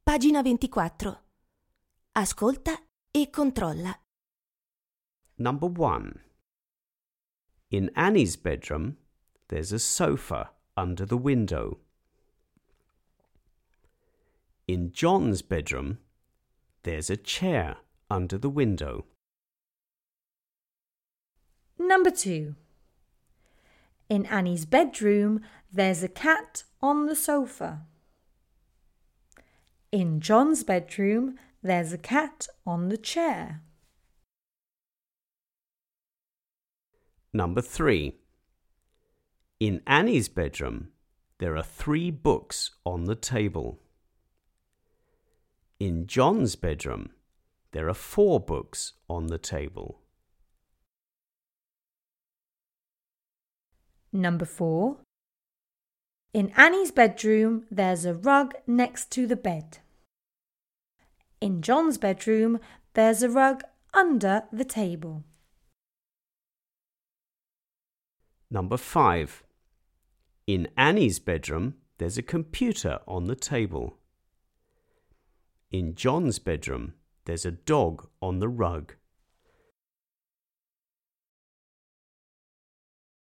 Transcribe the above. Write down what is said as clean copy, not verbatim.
Pagina 24. Ascolta e controlla. Number 1. In Annie's bedroom, there's a sofa under the window. In John's bedroom, there's a chair under the window. Number 2. In Annie's bedroom, there's a cat on the sofa. In John's bedroom, there's a cat on the chair. Number 3. In Annie's bedroom, there are 3 books on the table. In John's bedroom, there are 4 books on the table. Number 4. In Annie's bedroom, there's a rug next to the bed. In John's bedroom, there's a rug under the table. Number 5. In Annie's bedroom, there's a computer on the table. In John's bedroom, there's a dog on the rug.